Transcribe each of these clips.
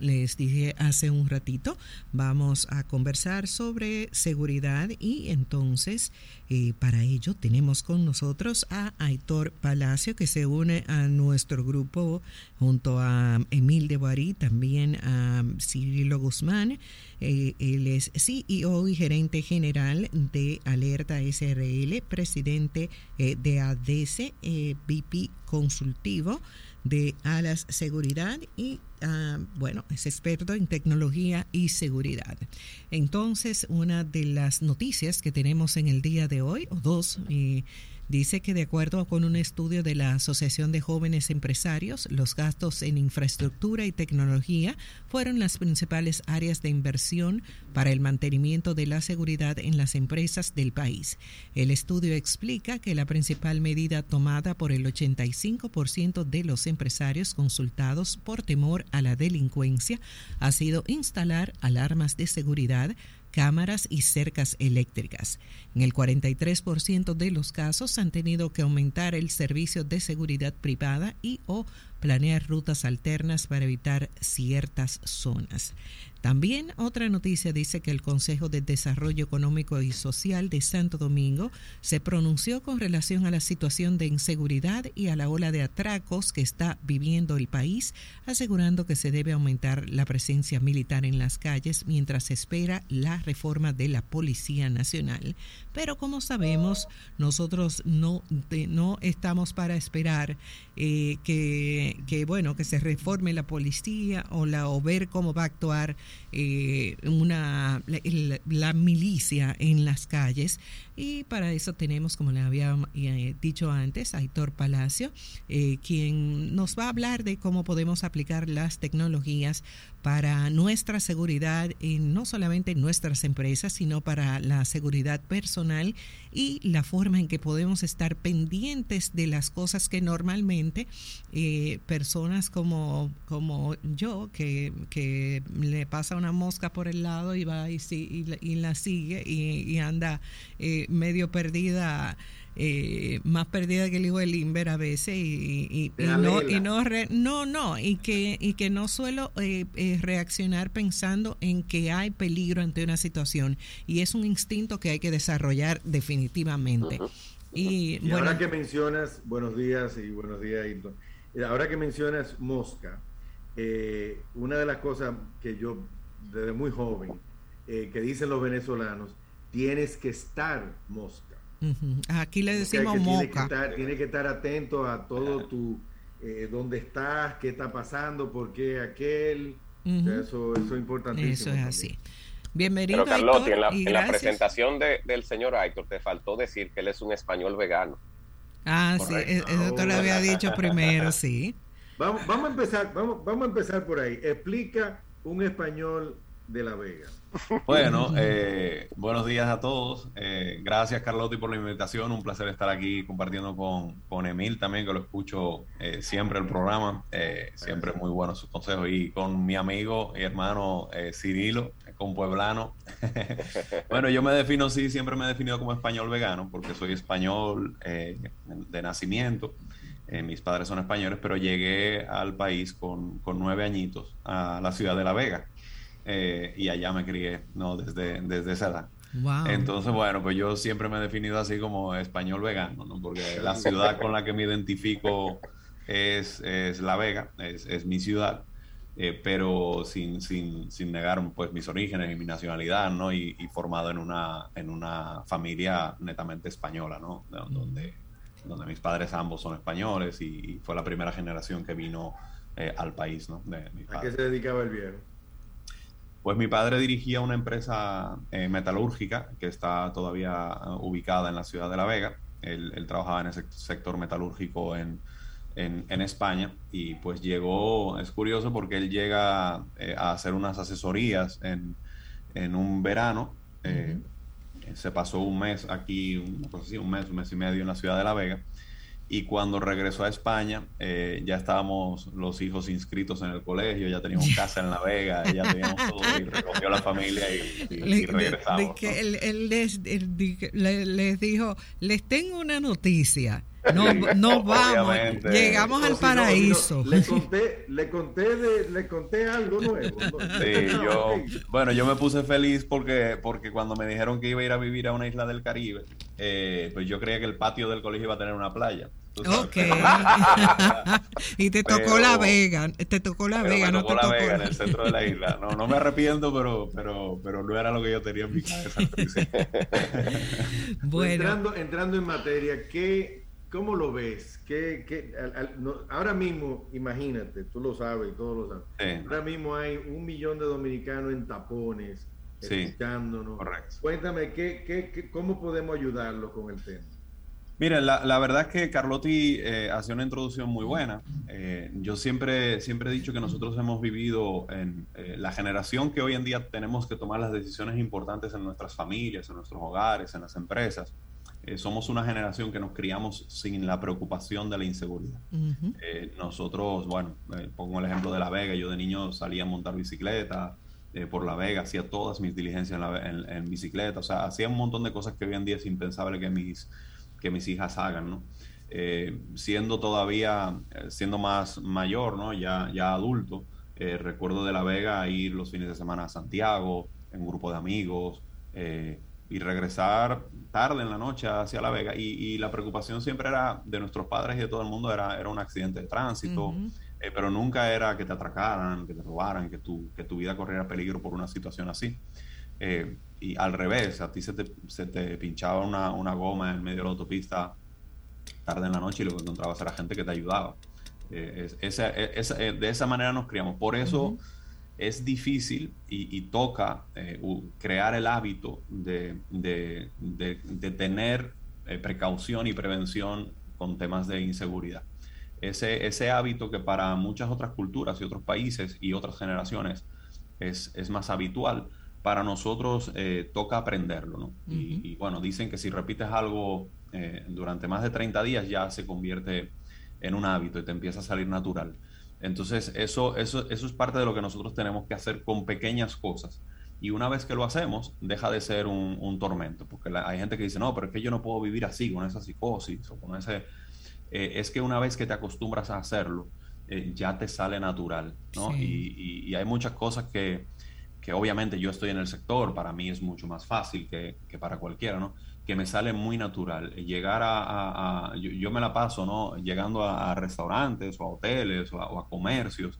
les dije hace un ratito, vamos a conversar sobre seguridad y entonces para ello tenemos con nosotros a Aitor Palacio, que se une a nuestro grupo junto a Emil de Boirí, también a Cirilo Guzmán. Él es CEO y gerente general de Alerta SRL, presidente de ADESE, VP consultivo de Alas Seguridad y es experto en tecnología y seguridad. Entonces, una de las noticias que tenemos en el día de hoy, o dos, dice que de acuerdo con un estudio de la Asociación de Jóvenes Empresarios, los gastos en infraestructura y tecnología fueron las principales áreas de inversión para el mantenimiento de la seguridad en las empresas del país. El estudio explica que la principal medida tomada por el 85% de los empresarios consultados por temor a la delincuencia ha sido instalar alarmas de seguridad, cámaras y cercas eléctricas. En el 43% de los casos han tenido que aumentar el servicio de seguridad privada y o planear rutas alternas para evitar ciertas zonas. También otra noticia dice que el Consejo de Desarrollo Económico y Social de Santo Domingo se pronunció con relación a la situación de inseguridad y a la ola de atracos que está viviendo el país, asegurando que se debe aumentar la presencia militar en las calles mientras se espera la reforma de la Policía Nacional. Pero como sabemos, nosotros no estamos para esperar que se reforme la policía o ver cómo va a actuar la milicia en las calles, y para eso tenemos, como le había dicho antes, a Aitor Palacio, quien nos va a hablar de cómo podemos aplicar las tecnologías para nuestra seguridad, no solamente en nuestras empresas, sino para la seguridad personal y la forma en que podemos estar pendientes de las cosas que normalmente personas como yo, que le pasa una mosca por el lado y va y la sigue y anda medio perdida, más perdida que el hijo de Limber a veces, y que no suelo reaccionar pensando en que hay peligro ante una situación, y es un instinto que hay que desarrollar definitivamente. Uh-huh. Y ahora que mencionas, buenos días, Hilton. Ahora que mencionas mosca, una de las cosas que yo desde muy joven que dicen los venezolanos, tienes que estar mosca. Uh-huh. Aquí le decimos moca. Tienes que estar atento a todo dónde estás, qué está pasando, por qué aquel. Uh-huh. O sea, eso es importantísimo. Eso es también. Así. Bienvenido, pero Carlotti, Aitor, en la presentación del señor Aitor te faltó decir que él es un español vegano. Correcto. Sí, eso te lo había dicho primero, sí. Vamos a empezar por ahí. Explica un español de La Vega. Bueno, buenos días a todos. Gracias, Carlotti, por la invitación. Un placer estar aquí compartiendo con Emil también, que lo escucho siempre el programa. Siempre muy buenos sus consejos. Y con mi amigo y hermano Cirilo, con pueblano. Bueno, yo siempre me he definido como español vegano, porque soy español de nacimiento. Mis padres son españoles, pero llegué al país con 9 añitos a la ciudad de La Vega. Y allá me crié, ¿no? desde esa edad. Wow. Entonces, bueno, pues yo siempre me he definido así como español vegano, ¿no? Porque la ciudad con la que me identifico es La Vega, es mi ciudad, pero sin negar pues mis orígenes y mi nacionalidad, ¿no? Y formado en una familia netamente española, ¿no? Donde mis padres ambos son españoles y fue la primera generación que vino al país, ¿no? ¿A qué se dedicaba el viejo? Pues mi padre dirigía una empresa metalúrgica que está todavía ubicada en la ciudad de La Vega. Él trabajaba en ese sector metalúrgico en España, y pues es curioso porque él llega a hacer unas asesorías en un verano. Uh-huh. Se pasó un mes aquí, un mes y medio en la ciudad de La Vega. Y cuando regresó a España, ya estábamos los hijos inscritos en el colegio, ya teníamos casa en La Vega, ya teníamos todo, y recogió la familia y regresamos. Él les dijo, les tengo una noticia. No vamos, Obviamente. llegamos al paraíso. Le conté algo nuevo. Sí, yo me puse feliz porque cuando me dijeron que iba a ir a vivir a una isla del Caribe, pues yo creía que el patio del colegio iba a tener una playa. Ok. Y te tocó La Vega, no te tocó La Vega en el centro de la isla. No me arrepiento, pero no era lo que yo tenía en mi cabeza. Bueno. Entrando en materia, ¿cómo lo ves? Ahora mismo, imagínate, tú lo sabes y todos lo saben. Sí. Ahora mismo hay 1 millón de dominicanos en tapones, escuchándonos. Correcto. Cuéntame, ¿cómo podemos ayudarlos con el tema? Miren, la verdad es que Carlotti hacía una introducción muy buena. Yo siempre he dicho que nosotros hemos vivido en la generación que hoy en día tenemos que tomar las decisiones importantes en nuestras familias, en nuestros hogares, en las empresas. Somos una generación que nos criamos sin la preocupación de la inseguridad. Uh-huh. Nosotros, bueno, pongo el ejemplo de La Vega. Yo de niño salía a montar bicicleta por La Vega, hacía todas mis diligencias en bicicleta. O sea, hacía un montón de cosas que hoy en día es impensable que mis hijas hagan, ¿no? Siendo más mayor, ¿no? Ya adulto, recuerdo de La Vega ir los fines de semana a Santiago, en un grupo de amigos, y regresar tarde en la noche hacia La Vega, y la preocupación siempre era de nuestros padres y de todo el mundo, era un accidente de tránsito, uh-huh. Pero nunca era que te atracaran, que te robaran, que tu vida corriera peligro por una situación así. Y al revés, a ti se te pinchaba una goma en medio de la autopista tarde en la noche y lo que encontrabas era gente que te ayudaba. De esa manera nos criamos. Por eso uh-huh. es difícil y toca crear el hábito de tener precaución y prevención con temas de inseguridad. Ese hábito que para muchas otras culturas y otros países y otras generaciones es más habitual, para nosotros toca aprenderlo, ¿no? Uh-huh. Y bueno, dicen que si repites algo durante más de 30 días ya se convierte en un hábito y te empieza a salir natural. Entonces eso es parte de lo que nosotros tenemos que hacer con pequeñas cosas. Y una vez que lo hacemos, deja de ser un tormento, porque hay gente que dice, no, pero es que yo no puedo vivir así, con esa psicosis o con ese... es que una vez que te acostumbras a hacerlo, ya te sale natural, ¿no? Sí. Y hay muchas cosas que obviamente yo estoy en el sector, para mí es mucho más fácil que para cualquiera, ¿no? Que me sale muy natural. Llegar yo me la paso, ¿no? Llegando a restaurantes o a hoteles o a comercios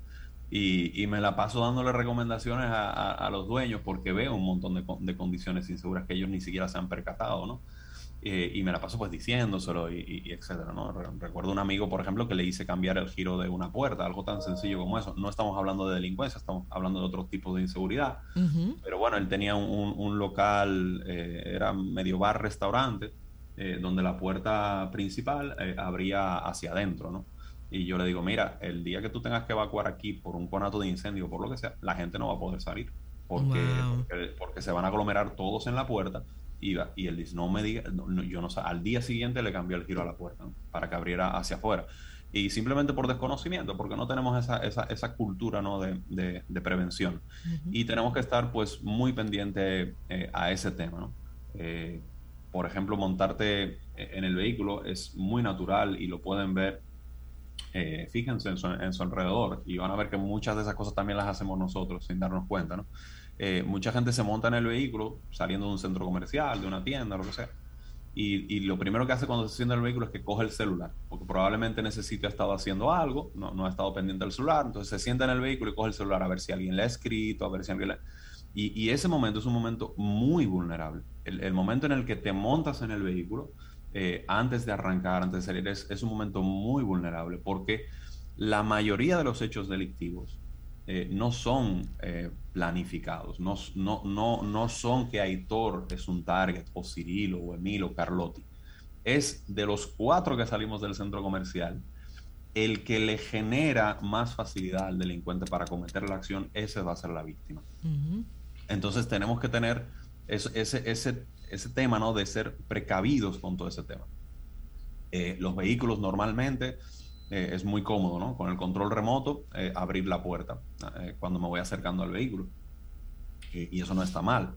y me la paso dándole recomendaciones a los dueños porque veo un montón de condiciones inseguras que ellos ni siquiera se han percatado, ¿no? Y me la paso pues diciéndoselo y etcétera, ¿no? Recuerdo un amigo, por ejemplo, que le hice cambiar el giro de una puerta, algo tan sencillo como eso. No estamos hablando de delincuencia, estamos hablando de otros tipos de inseguridad. Uh-huh. Pero bueno, él tenía un local, era medio bar restaurante, donde la puerta principal abría hacia adentro, ¿no? Y yo le digo, mira, el día que tú tengas que evacuar aquí por un conato de incendio o por lo que sea, la gente no va a poder salir porque se van a aglomerar todos en la puerta. Y él dice, no me diga, yo no sé, al día siguiente le cambió el giro a la puerta, ¿no? Para que abriera hacia afuera. Y simplemente por desconocimiento, porque no tenemos esa cultura, ¿no? de prevención. Uh-huh. Y tenemos que estar pues muy pendiente a ese tema, ¿no? Por ejemplo, montarte en el vehículo es muy natural y lo pueden ver. Fíjense en su alrededor y van a ver que muchas de esas cosas también las hacemos nosotros sin darnos cuenta, ¿no? Mucha gente se monta en el vehículo saliendo de un centro comercial, de una tienda, lo que sea, y lo primero que hace cuando se sienta en el vehículo es que coge el celular, porque probablemente necesite ha estado haciendo algo, no ha estado pendiente del celular, entonces se sienta en el vehículo y coge el celular a ver si alguien le ha escrito, a ver si alguien le... Y ese momento es un momento muy vulnerable. El momento en el que te montas en el vehículo, antes de arrancar, antes de salir, es un momento muy vulnerable, porque la mayoría de los hechos delictivos no son planificados, no son que Aitor es un target, o Cirilo, o Emilio, o Carlotti. Es de los 4 que salimos del centro comercial, el que le genera más facilidad al delincuente para cometer la acción, ese va a ser la víctima. Uh-huh. Entonces tenemos que tener ese tema, ¿no? De ser precavidos con todo ese tema. Los vehículos normalmente... es muy cómodo, ¿no? Con el control remoto, abrir la puerta cuando me voy acercando al vehículo. Y eso no está mal.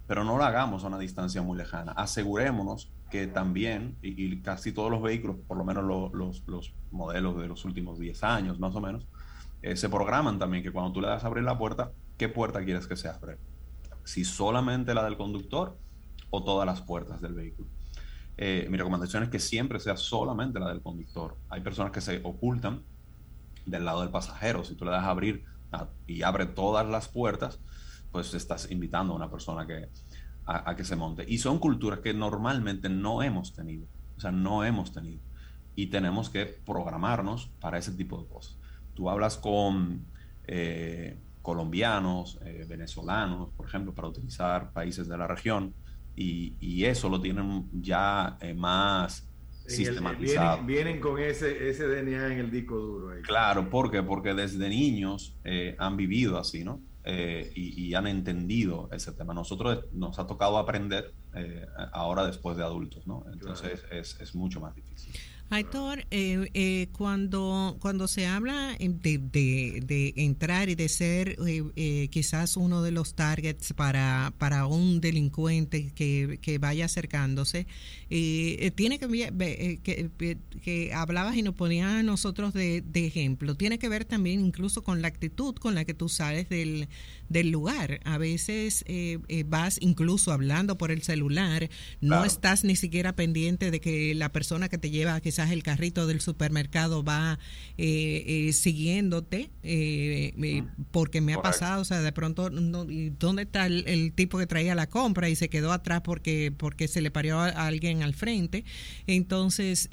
pero no lo hagamos a una distancia muy lejana. Asegurémonos que también, y casi todos los vehículos, por lo menos los modelos de los últimos 10 años más o menos, se programan también que cuando tú le das a abrir la puerta, ¿qué puerta quieres que se abra? Si solamente la del conductor o todas las puertas del vehículo. Mi recomendación es que siempre sea solamente la del conductor. Hay personas que se ocultan del lado del pasajero. Si tú le das a abrir y abre todas las puertas, pues estás invitando a una persona a que se monte. Y son culturas que normalmente no hemos tenido. O sea, no hemos tenido. Y tenemos que programarnos para ese tipo de cosas. Tú hablas con colombianos, venezolanos, por ejemplo, para utilizar países de la región, y eso lo tienen ya más sistematizado. Vienen con ese DNA en el disco duro ahí. Claro, ¿por qué? Porque desde niños han vivido así, ¿no? Y han entendido ese tema. Nosotros nos ha tocado aprender ahora después de adultos, ¿no? Entonces claro, es mucho más difícil. Aitor, cuando se habla de entrar y de ser quizás uno de los targets para un delincuente que vaya acercándose, tiene que hablabas y nos ponías a nosotros de ejemplo, tiene que ver también incluso con la actitud con la que tú sales del lugar. A veces vas incluso hablando por el celular, no claro, estás ni siquiera pendiente de que la persona que te lleva quizás el carrito del supermercado va siguiéndote, porque me ha pasado, o sea, de pronto, ¿dónde está el tipo que traía la compra y se quedó atrás porque se le parió a alguien al frente? Entonces,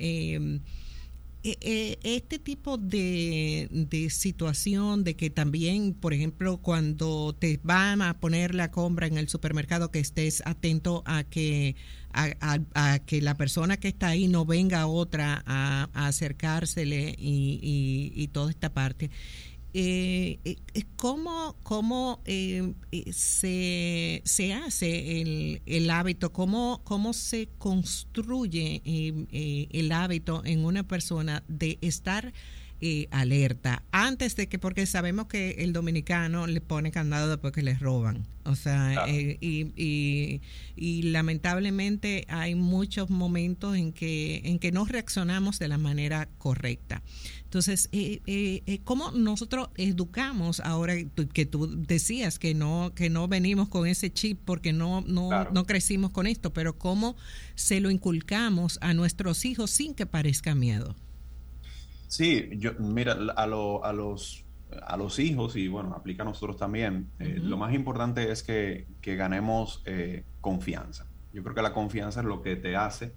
este tipo de situación de que también, por ejemplo, cuando te van a poner la compra en el supermercado, que estés atento a que la persona que está ahí no venga otra a acercársele y toda esta parte. ¿Cómo se hace el hábito? ¿Cómo se construye el hábito en una persona de estar alerta antes de que, porque sabemos que el dominicano le pone candado después que les roban, o sea, claro, y lamentablemente hay muchos momentos en que no reaccionamos de la manera correcta. Entonces, ¿cómo nosotros educamos ahora que tú decías que no venimos con ese chip porque no crecimos con esto, pero cómo se lo inculcamos a nuestros hijos sin que parezca miedo? Sí, mira, a los hijos, y bueno, aplica a nosotros también, lo más importante es que ganemos confianza. Yo creo que la confianza es lo que te hace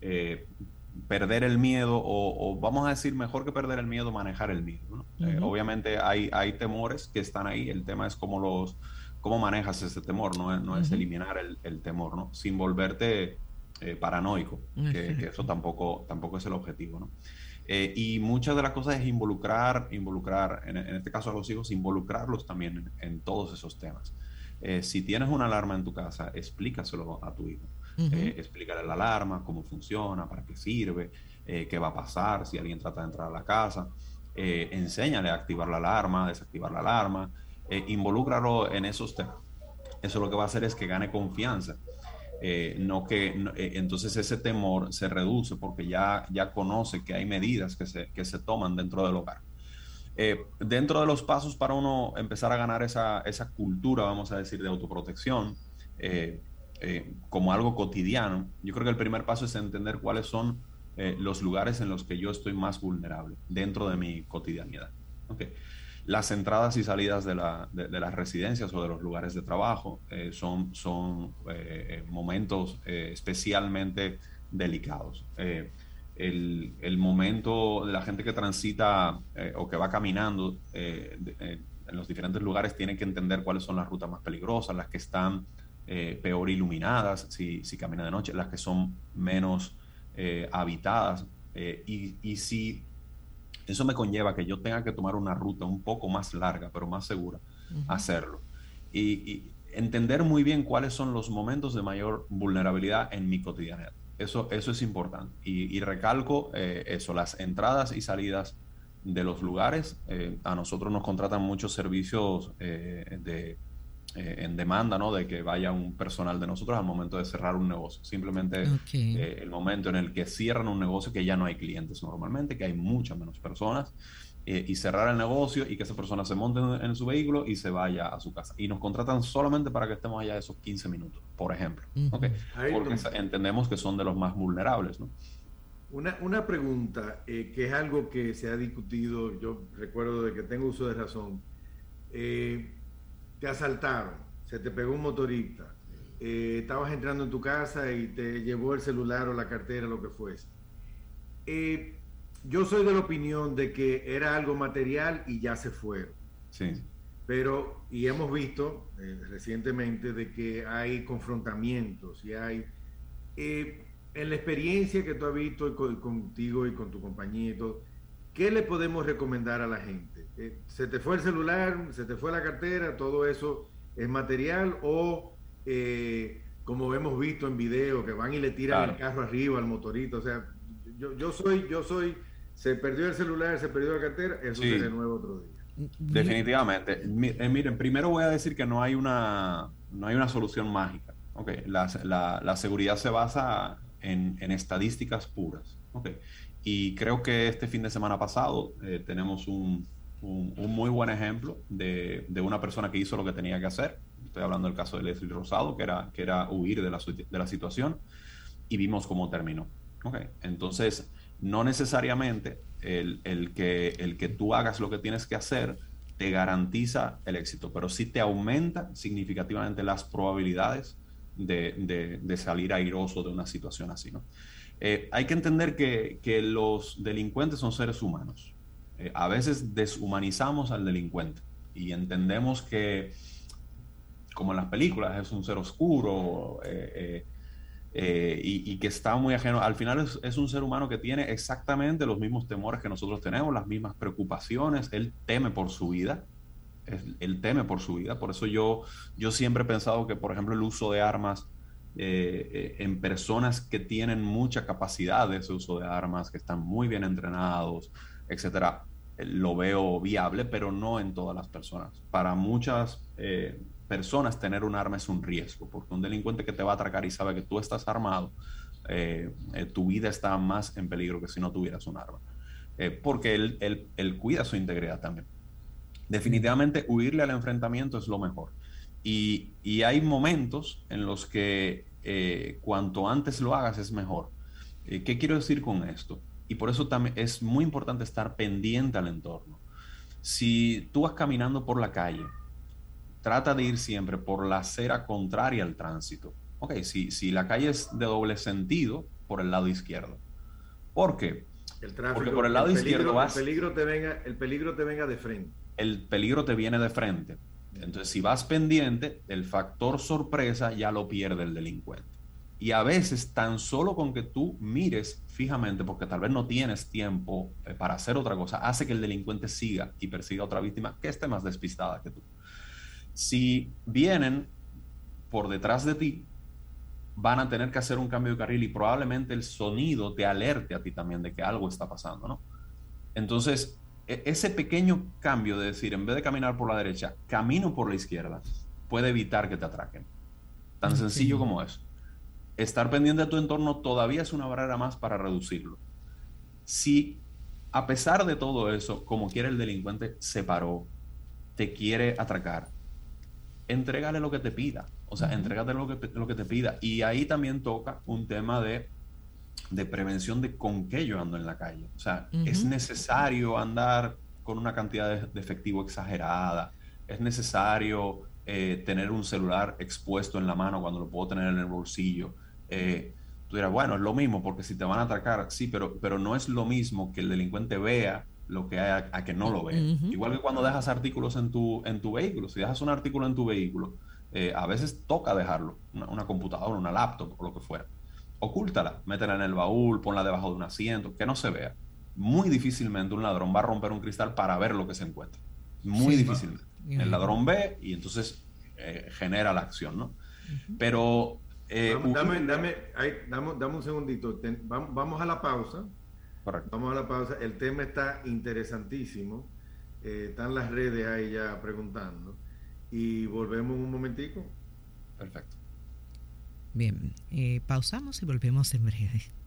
perder el miedo, o vamos a decir, mejor que perder el miedo, manejar el miedo, ¿no? Obviamente hay temores que están ahí, el tema es cómo manejas ese temor, no es eliminar el temor, ¿no? Sin volverte paranoico, que eso tampoco es el objetivo, ¿no? Y muchas de las cosas es involucrar en este caso a los hijos, involucrarlos también en todos esos temas. Si tienes una alarma en tu casa, explícaselo a tu hijo. Explícale la alarma, cómo funciona, para qué sirve, qué va a pasar si alguien trata de entrar a la casa. Enséñale a activar la alarma, desactivar la alarma, involúcralo en esos temas. Eso lo que va a hacer es que gane confianza. Entonces ese temor se reduce porque ya conoce que hay medidas que se toman dentro del hogar. Dentro de los pasos para uno empezar a ganar esa cultura, vamos a decir, de autoprotección, como algo cotidiano, yo creo que el primer paso es entender cuáles son los lugares en los que yo estoy más vulnerable dentro de mi cotidianidad. Okay. Las entradas y salidas de las residencias o de los lugares de trabajo son momentos especialmente delicados. El momento de la gente que transita o que va caminando en los diferentes lugares tiene que entender cuáles son las rutas más peligrosas, las que están peor iluminadas si camina de noche, las que son menos habitadas, y si eso me conlleva que yo tenga que tomar una ruta un poco más larga, pero más segura, hacerlo. Y entender muy bien cuáles son los momentos de mayor vulnerabilidad en mi cotidianidad. Eso es importante. Y recalco eso, las entradas y salidas de los lugares. A nosotros nos contratan muchos servicios de en demanda, ¿no? De que vaya un personal de nosotros al momento de cerrar un negocio. Simplemente el momento en el que cierran un negocio, que ya no hay clientes normalmente, que hay muchas menos personas, y cerrar el negocio y que esa persona se monte en su vehículo y se vaya a su casa. Y nos contratan solamente para que estemos allá esos 15 minutos, por ejemplo. ¿Okay? Porque entendemos que son de los más vulnerables, ¿no? Una pregunta, que es algo que se ha discutido, yo recuerdo de que tengo uso de razón. Te asaltaron, se te pegó un motorista, estabas entrando en tu casa y te llevó el celular o la cartera, lo que fuese. Yo soy de la opinión de que era algo material y ya se fueron. Sí. Pero, y hemos visto recientemente de que hay confrontamientos y hay... en la experiencia que tú has visto contigo y con tu compañía y todo, ¿qué le podemos recomendar a la gente? ¿Se te fue el celular, se te fue la cartera, todo eso es material? O, como hemos visto en video, que van y le tiran el carro arriba al motorista. O sea, yo soy, se perdió el celular, se perdió la cartera, eso se renueva otro día. Definitivamente. Miren, primero voy a decir que no hay una solución mágica. Okay. La seguridad se basa en estadísticas puras. Okay. Y creo que este fin de semana pasado tenemos un muy buen ejemplo de una persona que hizo lo que tenía que hacer. Estoy hablando del caso de Leslie Rosado, que era huir de la situación, y vimos cómo terminó. Okay. Entonces, no necesariamente el que tú hagas lo que tienes que hacer te garantiza el éxito, pero sí te aumenta significativamente las probabilidades de salir airoso de una situación así, ¿no? Hay que entender que los delincuentes son seres humanos. A veces deshumanizamos al delincuente y entendemos que, como en las películas, es un ser oscuro y que está muy ajeno. Al final es un ser humano que tiene exactamente los mismos temores que nosotros tenemos, las mismas preocupaciones. Él teme por su vida. Él teme por su vida. Por eso yo siempre he pensado que, por ejemplo, el uso de armas en personas que tienen mucha capacidad de ese uso de armas, que están muy bien entrenados, etcétera, lo veo viable, pero no en todas las personas. Para muchas personas tener un arma es un riesgo, porque un delincuente que te va a atracar y sabe que tú estás armado, tu vida está más en peligro que si no tuvieras un arma, porque él cuida su integridad también. Definitivamente huirle al enfrentamiento es lo mejor. Y hay momentos en los que cuanto antes lo hagas es mejor. ¿Qué quiero decir con esto? Y por eso también es muy importante estar pendiente al entorno. Si tú vas caminando por la calle, trata de ir siempre por la acera contraria al tránsito. Ok, si la calle es de doble sentido, por el lado izquierdo. ¿Por qué? Porque por el lado izquierdo vas... El peligro te venga de frente. El peligro te viene de frente. Entonces, si vas pendiente, el factor sorpresa ya lo pierde el delincuente. Y a veces, tan solo con que tú mires fijamente, porque tal vez no tienes tiempo para hacer otra cosa, hace que el delincuente siga y persiga a otra víctima que esté más despistada que tú. Si vienen por detrás de ti, van a tener que hacer un cambio de carril y probablemente el sonido te alerte a ti también de que algo está pasando, ¿no? Entonces, ese pequeño cambio de decir, en vez de caminar por la derecha, camino por la izquierda, puede evitar que te atraquen. Tan sencillo como eso. Estar pendiente de tu entorno todavía es una barrera más para reducirlo. Si, a pesar de todo eso, como quiere el delincuente, se paró, te quiere atracar, entrégale lo que te pida. O sea, entrégate lo que te pida. Y ahí también toca un tema de prevención de con qué yo ando en la calle. O sea, es necesario andar con una cantidad de efectivo exagerada. Es necesario tener un celular expuesto en la mano cuando lo puedo tener en el bolsillo. Tú dirás, bueno, es lo mismo porque si te van a atracar, sí, pero no es lo mismo que el delincuente vea lo que hay a que no lo vea. Igual que cuando dejas artículos en tu vehículo. Si dejas un artículo en tu vehículo, a veces toca dejarlo, una computadora, una laptop o lo que fuera. Ocúltala, métela en el baúl, ponla debajo de un asiento, que no se vea. Muy difícilmente un ladrón va a romper un cristal para ver lo que se encuentra. Muy difícilmente. El ladrón ve y entonces genera la acción, ¿no? Pero... dame un segundito. Vamos a la pausa. Correcto. Vamos a la pausa. El tema está interesantísimo. Están las redes ahí ya preguntando. y volvemos un momentico. Perfecto. Bien, pausamos y volvemos en breve.